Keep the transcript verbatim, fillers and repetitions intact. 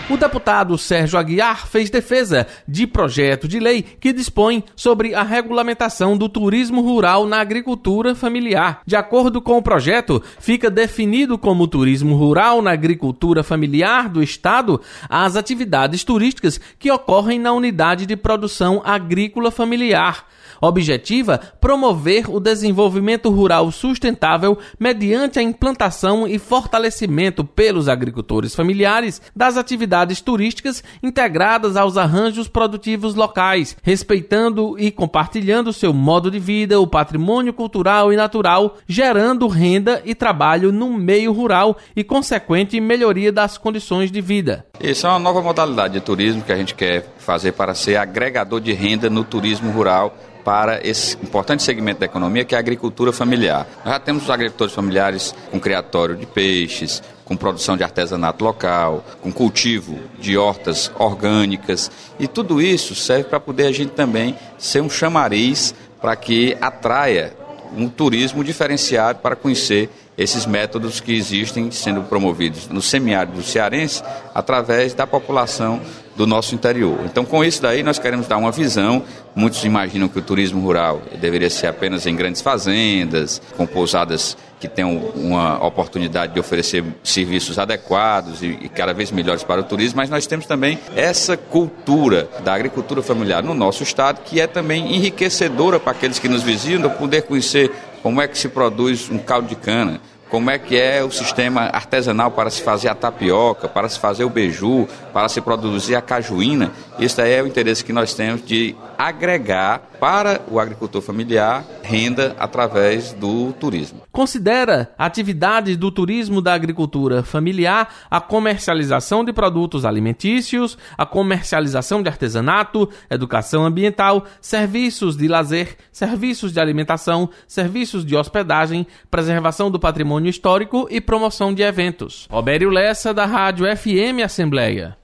O deputado Sérgio Aguiar fez defesa de projeto de lei que dispõe sobre a regulamentação do turismo rural na agricultura familiar. De acordo com o projeto, fica definido como turismo rural na agricultura familiar do Estado as atividades turísticas que ocorrem na unidade de produção agrícola familiar. Objetiva, promover o desenvolvimento rural sustentável mediante a implantação e fortalecimento pelos agricultores familiares das atividades turísticas integradas aos arranjos produtivos locais, respeitando e compartilhando seu modo de vida, o patrimônio cultural e natural, gerando renda e trabalho no meio rural e consequente melhoria das condições de vida. Essa é uma nova modalidade de turismo que a gente quer fazer para ser agregador de renda no turismo rural para esse importante segmento da economia que é a agricultura familiar. Nós já temos os agricultores familiares com criatório de peixes, com produção de artesanato local, com cultivo de hortas orgânicas, e tudo isso serve para poder a gente também ser um chamariz para que atraia um turismo diferenciado para conhecer esses métodos que existem sendo promovidos no semiárido cearense através da população do nosso interior. Então, com isso daí, nós queremos dar uma visão. Muitos imaginam que o turismo rural deveria ser apenas em grandes fazendas, com pousadas que tenham uma oportunidade de oferecer serviços adequados e, e cada vez melhores para o turismo, mas nós temos também essa cultura da agricultura familiar no nosso estado, que é também enriquecedora para aqueles que nos visitam, poder conhecer como é que se produz um caldo de cana, como é que é o sistema artesanal para se fazer a tapioca, para se fazer o beiju, para se produzir a cajuína. Esse daí é o interesse que nós temos de agregar para o agricultor familiar renda através do turismo. Considera atividades do turismo da agricultura familiar a comercialização de produtos alimentícios, a comercialização de artesanato, educação ambiental, serviços de lazer, serviços de alimentação, serviços de hospedagem, preservação do patrimônio histórico e promoção de eventos. Robério Lessa, da Rádio F M Assembleia.